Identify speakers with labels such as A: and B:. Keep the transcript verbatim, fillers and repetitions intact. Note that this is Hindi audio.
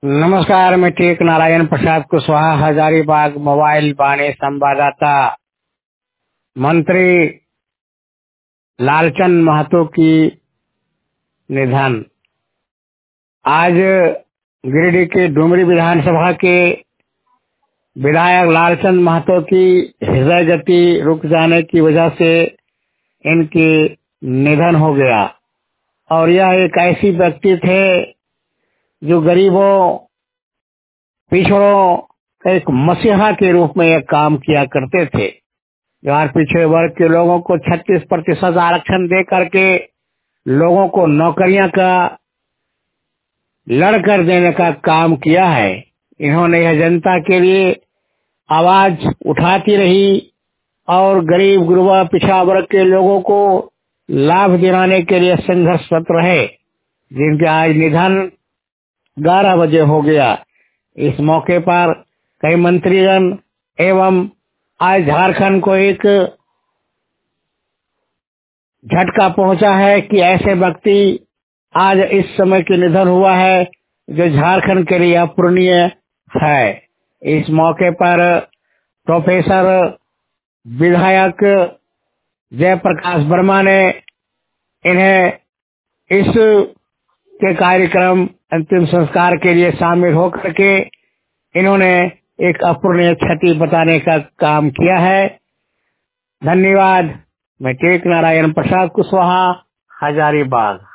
A: नमस्कार, मैं टेक नारायण प्रसाद कुशवाहा, हजारीबाग मोबाइल बाने संवाददाता। मंत्री लालचंद महतो की निधन। आज गिरिडीह के डुमरी विधानसभा के विधायक लालचंद महतो की हृदय गति रुक जाने की वजह से इनकी निधन हो गया। और यह एक ऐसी व्यक्ति थे जो गरीबों, पिछड़ों का एक मसीहा के रूप में यह काम किया करते थे। यार पिछड़े वर्ग के लोगों को छत्तीस प्रतिशत आरक्षण दे करके लोगों को नौकरियां का लड़ कर देने का काम किया है। इन्होंने यह जनता के लिए आवाज उठाती रही और गरीब गुरबा पिछड़ा वर्ग के लोगों को लाभ दिलाने के लिए संघर्षरत रहे, जिनके आज निधन ग्यारह बजे हो गया। इस मौके पर कई मंत्रीगण एवं आज झारखंड को एक झटका पहुंचा है कि ऐसे व्यक्ति आज इस समय के निधन हुआ है जो झारखंड के लिए अपूरणीय है। इस मौके पर प्रोफेसर विधायक जयप्रकाश वर्मा ने इन्हें इस के कार्यक्रम अंतिम संस्कार के लिए शामिल होकर के इन्होंने एक अपूरणीय क्षति बताने का काम किया है। धन्यवाद। मैं टेक नारायण प्रसाद कुशवाहा, हजारीबाग।